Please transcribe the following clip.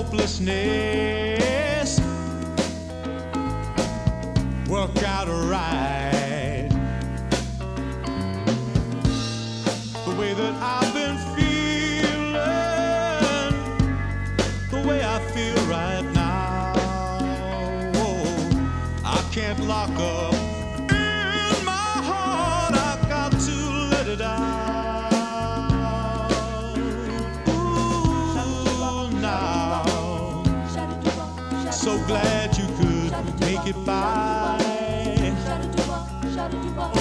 hopelessness work out right. The way that I've been feeling, the way I feel right now, oh, I can't lock up in my heart, I got to let it out. Ooh, now, so glad you could make it by.